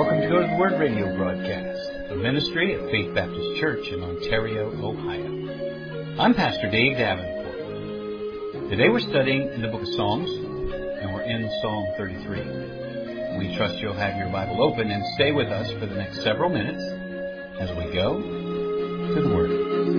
Welcome to Go to the Word radio broadcast, a ministry of Faith Baptist Church in Ontario, Ohio. I'm Pastor Dave Davenport. Today we're studying in the book of Psalms, and we're in Psalm 33. We trust you'll have your Bible open and stay with us for the next several minutes as we go to the Word.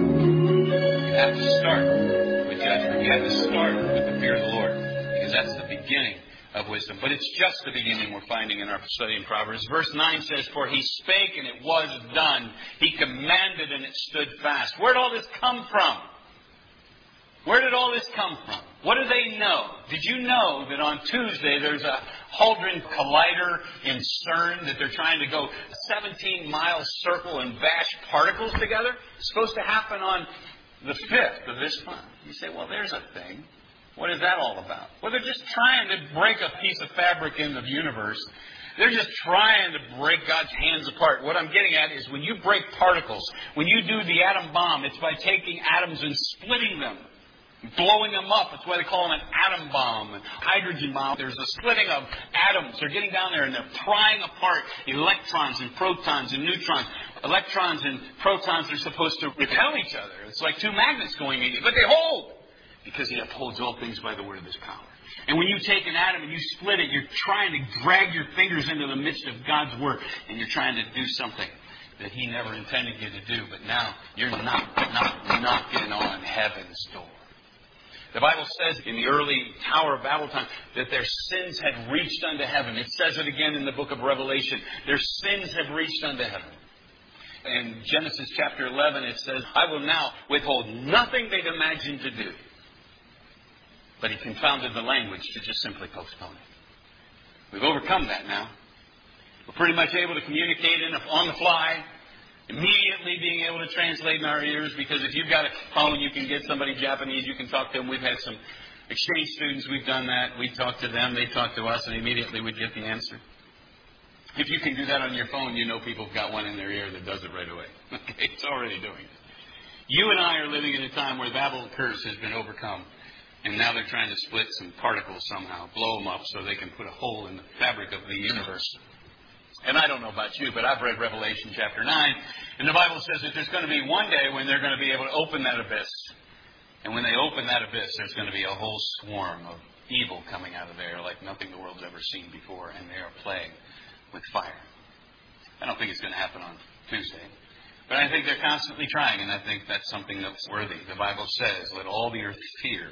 You have to start with judgment. You have to start with the fear of the Lord, because that's the beginning of wisdom. But it's just the beginning we're finding in our study in Proverbs. Verse 9 says, "For he spake and it was done. He commanded and it stood fast." Where did all this come from? Where did all this come from? What do they know? Did you know that on Tuesday there's a Hadron Collider in CERN that they're trying to go a 17-mile circle and bash particles together? It's supposed to happen on the 5th of this month. You say, well, there's a thing. What is that all about? Well, they're just trying to break a piece of fabric in the universe. They're just trying to break God's hands apart. What I'm getting at is when you break particles, when you do the atom bomb, it's by taking atoms and splitting them, blowing them up. That's why they call them an atom bomb, hydrogen bomb. There's a splitting of atoms. They're getting down there and they're prying apart electrons and protons and neutrons. Electrons and protons are supposed to repel each other. It's like two magnets going in, but they hold, because he upholds all things by the word of his power. And when you take an atom and you split it, you're trying to drag your fingers into the midst of God's work, and you're trying to do something that he never intended you to do, but now you're knocking on heaven's door. The Bible says in the early Tower of Babel time that their sins had reached unto heaven. It says it again in the book of Revelation. Their sins have reached unto heaven. In Genesis chapter 11 it says, "I will now withhold nothing they'd imagined to do." But he confounded the language to just simply postpone it. We've overcome that now. We're pretty much able to communicate on the fly, immediately being able to translate in our ears, because if you've got a phone, you can get somebody Japanese, you can talk to them. We've had some exchange students, we've done that. We talk to them, they talk to us, and immediately we'd get the answer. If you can do that on your phone, you know people have got one in their ear that does it right away. Okay, it's already doing it. You and I are living in a time where the Babel curse has been overcome. And now they're trying to split some particles somehow, blow them up so they can put a hole in the fabric of the universe. And I don't know about you, but I've read Revelation chapter 9. And the Bible says that there's going to be one day when they're going to be able to open that abyss. And when they open that abyss, there's going to be a whole swarm of evil coming out of there like nothing the world's ever seen before. And they are plagued with fire. I don't think it's going to happen on Tuesday. But I think they're constantly trying, and I think that's something that's worthy. The Bible says, "Let all the earth fear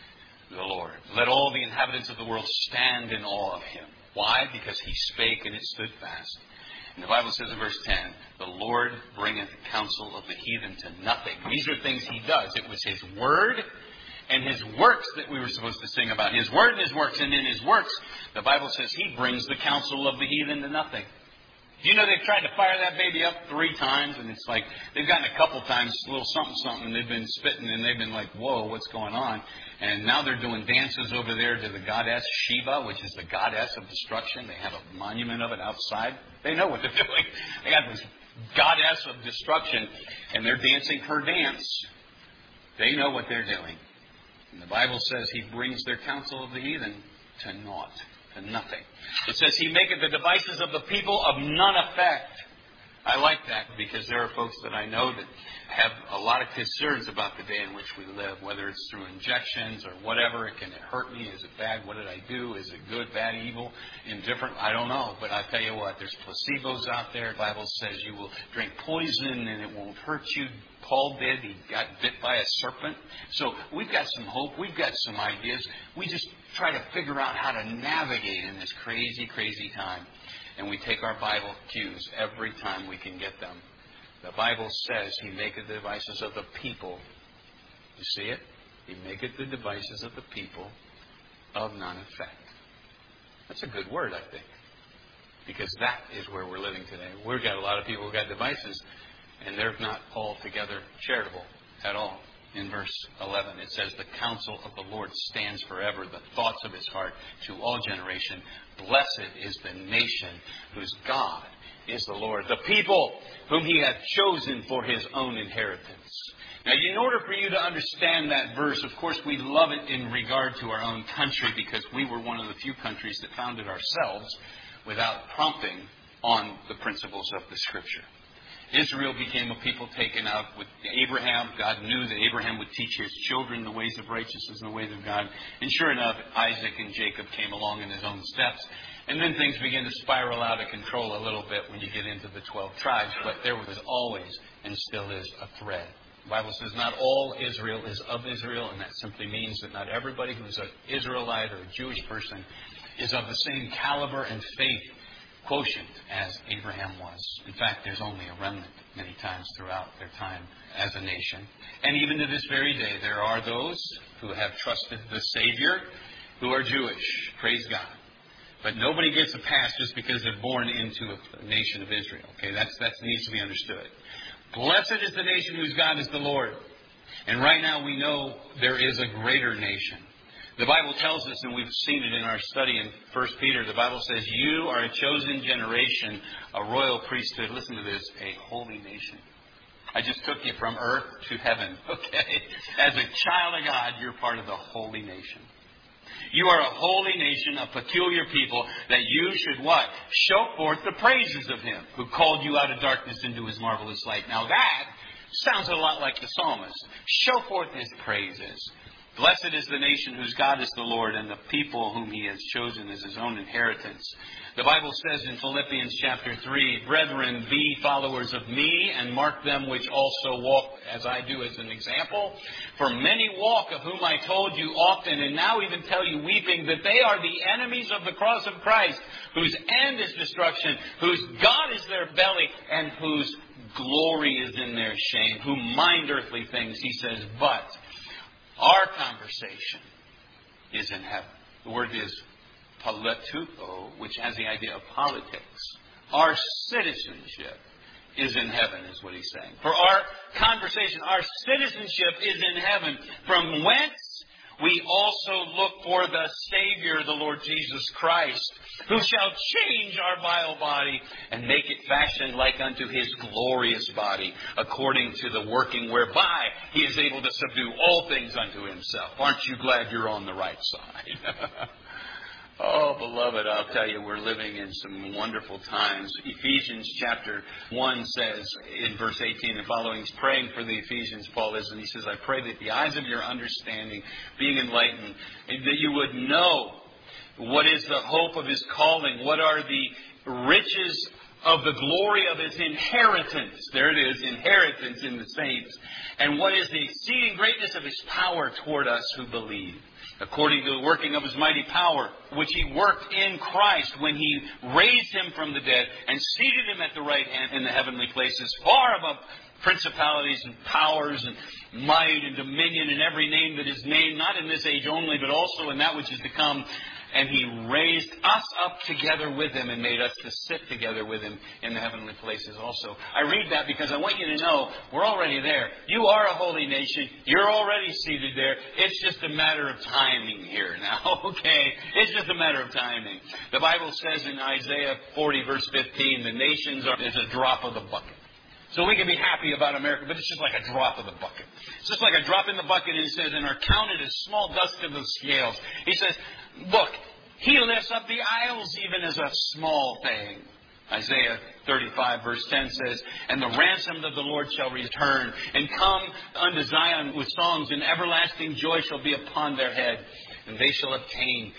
the Lord. Let all the inhabitants of the world stand in awe of him." Why? Because he spake and it stood fast. And the Bible says in verse 10, "The Lord bringeth counsel of the heathen to nothing." These are things he does. It was his word and his works that we were supposed to sing about. His word and his works. And in his works, the Bible says he brings the counsel of the heathen to nothing. Do you know they've tried to fire that baby up 3 times? And it's like they've gotten a couple times a little something, and they've been spitting, and they've been like, whoa, what's going on? And now they're doing dances over there to the goddess Sheba, which is the goddess of destruction. They have a monument of it outside. They know what they're doing. They got this goddess of destruction, and they're dancing her dance. They know what they're doing. And the Bible says he brings their counsel of the heathen to naught, to nothing. It says he maketh the devices of the people of none effect. I like that, because there are folks that I know that have a lot of concerns about the day in which we live, whether it's through injections or whatever. Can it hurt me? Is it bad? What did I do? Is it good, bad, evil, indifferent? I don't know. But I tell you what, there's placebos out there. The Bible says you will drink poison and it won't hurt you. Paul did. He got bit by a serpent. So we've got some hope. We've got some ideas. We just try to figure out how to navigate in this crazy, crazy time. And we take our Bible cues every time we can get them. The Bible says he maketh the devices of the people. You see it? He maketh the devices of the people of none effect. That's a good word, I think. Because that is where we're living today. We've got a lot of people who've got devices, and they're not altogether charitable at all. In verse 11, it says, "The counsel of the Lord stands forever, the thoughts of his heart to all generation. Blessed is the nation whose God is the Lord, the people whom he hath chosen for his own inheritance." Now, in order for you to understand that verse, of course, we love it in regard to our own country, because we were one of the few countries that founded ourselves without prompting on the principles of the Scripture. Israel became a people taken out with Abraham. God knew that Abraham would teach his children the ways of righteousness and the ways of God. And sure enough, Isaac and Jacob came along in his own steps. And then things began to spiral out of control a little bit when you get into the 12 tribes. But there was always and still is a thread. The Bible says not all Israel is of Israel, and that simply means that not everybody who's an Israelite or a Jewish person is of the same caliber and faith quotient as Abraham was. In fact, there's only a remnant many times throughout their time as a nation. And even to this very day, there are those who have trusted the Savior who are Jewish. Praise God. But nobody gets a pass just because they're born into a nation of Israel. Okay, that needs to be understood. Blessed is the nation whose God is the Lord. And right now we know there is a greater nation. The Bible tells us, and we've seen it in our study in 1 Peter, the Bible says, you are a chosen generation, a royal priesthood. Listen to this, a holy nation. I just took you from earth to heaven, okay? As a child of God, you're part of the holy nation. You are a holy nation, a peculiar people, that you should what? Show forth the praises of Him who called you out of darkness into His marvelous light. Now that sounds a lot like the psalmist. Show forth His praises. Blessed is the nation whose God is the Lord, and the people whom He has chosen as His own inheritance. The Bible says in Philippians chapter 3, Brethren, be followers of me, and mark them which also walk as I do as an example. For many walk, of whom I told you often, and now even tell you weeping, that they are the enemies of the cross of Christ, whose end is destruction, whose God is their belly, and whose glory is in their shame, who mind earthly things. He says, but our conversation is in heaven. The word is polituo, which has the idea of politics. Our citizenship is in heaven, is what he's saying. For our conversation, our citizenship is in heaven, from whence we also look for the Savior, the Lord Jesus Christ, who shall change our vile body and make it fashioned like unto His glorious body, according to the working whereby He is able to subdue all things unto Himself. Aren't you glad you're on the right side? Oh, beloved, I'll tell you, we're living in some wonderful times. Ephesians chapter 1 says in verse 18 and following, he's praying for the Ephesians, Paul is, and he says, I pray that the eyes of your understanding being enlightened, and that you would know what is the hope of His calling, what are the riches of the glory of His inheritance. There it is, inheritance in the saints. And what is the exceeding greatness of His power toward us who believe, according to the working of His mighty power, which He worked in Christ when He raised Him from the dead and seated Him at the right hand in the heavenly places, far above principalities and powers and might and dominion and every name that is named, not in this age only, but also in that which is to come. And He raised us up together with Him and made us to sit together with Him in the heavenly places also. I read that because I want you to know we're already there. You are a holy nation. You're already seated there. It's just a matter of timing here now, okay? It's just a matter of timing. The Bible says in Isaiah 40 verse 15, the nations are as a drop of the bucket. So we can be happy about America, but it's just like a drop of the bucket. It's just like a drop in the bucket, and He says, and are counted as small dust of the scales. He says, look, He lifts up the isles even as a small thing. Isaiah 35 verse 10 says, and the ransomed of the Lord shall return, and come unto Zion with songs, and everlasting joy shall be upon their head. And they shall obtain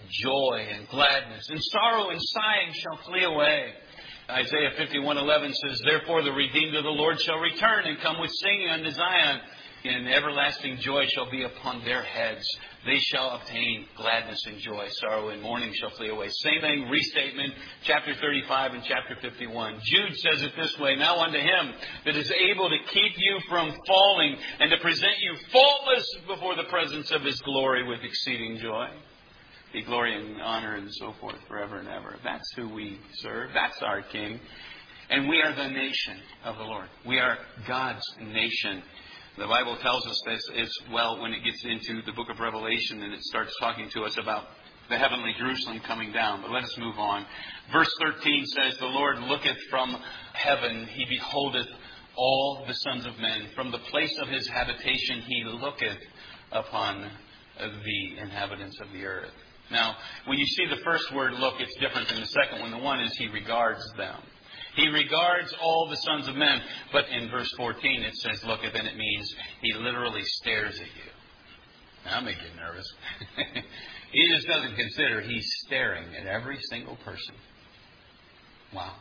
joy and gladness, and sorrow and sighing shall flee away. Isaiah 51:11 says, therefore the redeemed of the Lord shall return, and come with singing unto Zion, and everlasting joy shall be upon their heads. They shall obtain gladness and joy. Sorrow and mourning shall flee away. Same thing, restatement, chapter 35 and chapter 51. Jude says it this way, now unto Him that is able to keep you from falling, and to present you faultless before the presence of His glory with exceeding joy. Be glory and honor and so forth forever and ever. That's who we serve. That's our King. And we are the nation of the Lord. We are God's nation. The Bible tells us this as well when it gets into the book of Revelation, and it starts talking to us about the heavenly Jerusalem coming down. But let us move on. Verse 13 says, the Lord looketh from heaven, He beholdeth all the sons of men. From the place of His habitation He looketh upon the inhabitants of the earth. Now, when you see the first word, look, it's different than the second one. The one is he regards them. He regards all the sons of men. But in verse 14 it says, look, and then it means he literally stares at you. Now, that'll make you nervous. He just doesn't consider. He's staring at every single person. Wow.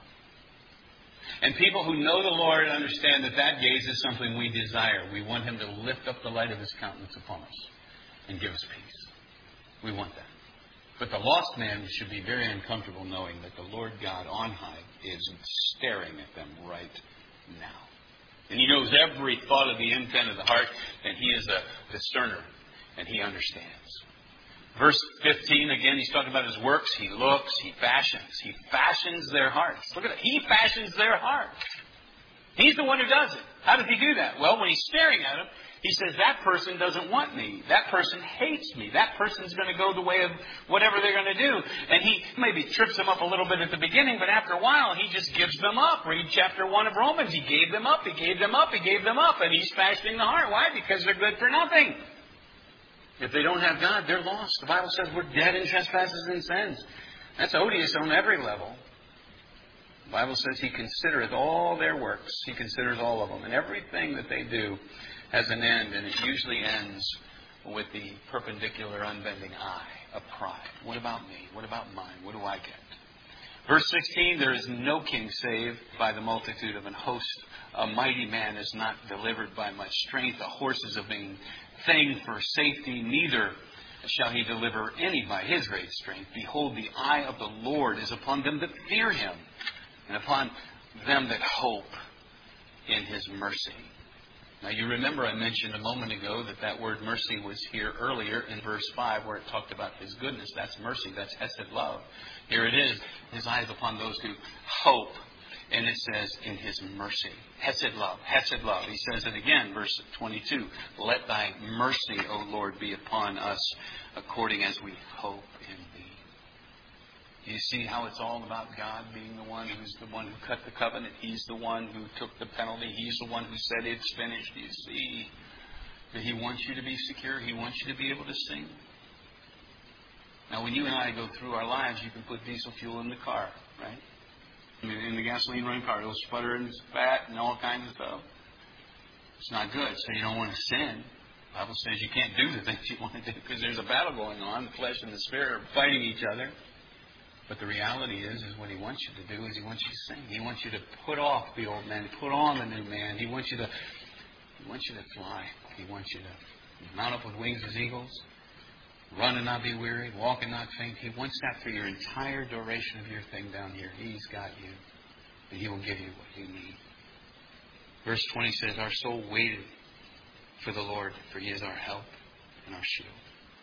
And people who know the Lord understand that that gaze is something we desire. We want Him to lift up the light of His countenance upon us and give us peace. We want that. But the lost man should be very uncomfortable knowing that the Lord God on high is staring at them right now. And He knows every thought of the intent of the heart, and He is a discerner, and He understands. Verse 15, again, he's talking about his works. He looks, he fashions. He fashions their hearts. Look at it. He fashions their hearts. He's the one who does it. How does he do that? Well, when he's staring at them, he says, that person doesn't want me. That person hates me. That person's going to go the way of whatever they're going to do. And he maybe trips them up a little bit at the beginning, but after a while, he just gives them up. Read chapter 1 of Romans. He gave them up. He gave them up. He gave them up. And he's fashioning the heart. Why? Because they're good for nothing. If they don't have God, they're lost. The Bible says we're dead in trespasses and sins. That's odious on every level. The Bible says He considereth all their works. He considers all of them. And everything that they do has an end, and it usually ends with the perpendicular, unbending eye of pride. What about me? What about mine? What do I get? Verse 16, there is no king saved by the multitude of an host. A mighty man is not delivered by much strength. A horse is a vain thing for safety, neither shall he deliver any by his great strength. Behold, the eye of the Lord is upon them that fear Him, and upon them that hope in His mercy. Now, you remember I mentioned a moment ago that word mercy was here earlier in verse 5 where it talked about His goodness. That's mercy. That's hesed love. Here it is. His eyes upon those who hope. And it says, in His mercy. Hesed love. Hesed love. He says it again, verse 22. Let Thy mercy, O Lord, be upon us according as we hope in Thee. You see how it's all about God being the one who's the one who cut the covenant. He's the one who took the penalty. He's the one who said it's finished. You see that He wants you to be secure. He wants you to be able to sing. Now, when you and I go through our lives, you can put diesel fuel in the car, right? In the gasoline running car, it'll sputter and spat and all kinds of stuff. It's not good, so you don't want to sin. The Bible says you can't do the things you want to do because there's a battle going on. The flesh and the spirit are fighting each other. But the reality is what He wants you to do is He wants you to sing. He wants you to put off the old man, put on the new man. He wants you to fly. He wants you to mount up with wings as eagles. Run and not be weary, walk and not faint. He wants that for your entire duration of your thing down here. He's got you. And He will give you what you need. Verse 20 says, our soul waited for the Lord, for He is our help and our shield.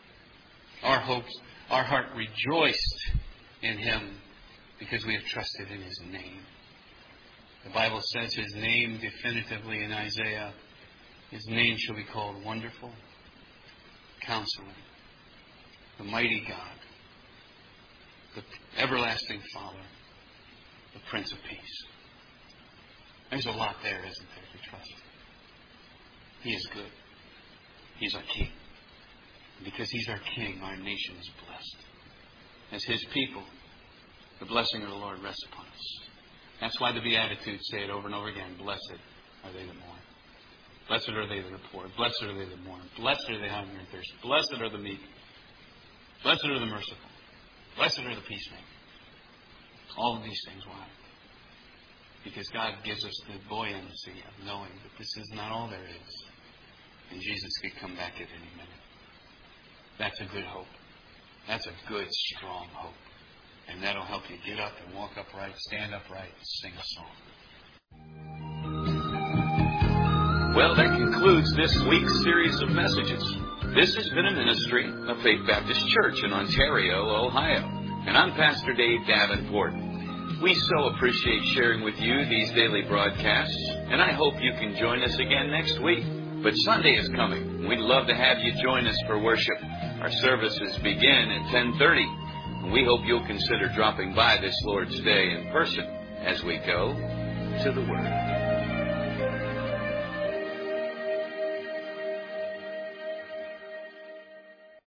Our heart rejoiced in Him because we have trusted in His name. The Bible says His name definitively in Isaiah, His name shall be called Wonderful, Counselor, the Mighty God, the Everlasting Father, the Prince of Peace. There's a lot there, isn't there, to trust. He is good. He's our King. Because He's our King, our nation is blessed. As His people, the blessing of the Lord rests upon us. That's why the Beatitudes say it over and over again. Blessed are they that mourn. Blessed are they that are poor. Blessed are they that mourn. Blessed are they hunger and thirst. Blessed are the meek. Blessed are the merciful. Blessed are the peacemakers. All of these things. Why? Because God gives us the buoyancy of knowing that this is not all there is. And Jesus could come back at any minute. That's a good hope. That's a good, strong hope. And that'll help you get up and walk upright, stand upright, and sing a song. Well, that concludes this week's series of messages. This has been a ministry of Faith Baptist Church in Ontario, Ohio. And I'm Pastor Dave Davenport. We so appreciate sharing with you these daily broadcasts, and I hope you can join us again next week. But Sunday is coming. We'd love to have you join us for worship. Our services begin at 10:30. And we hope you'll consider dropping by this Lord's Day in person as we go to the Word.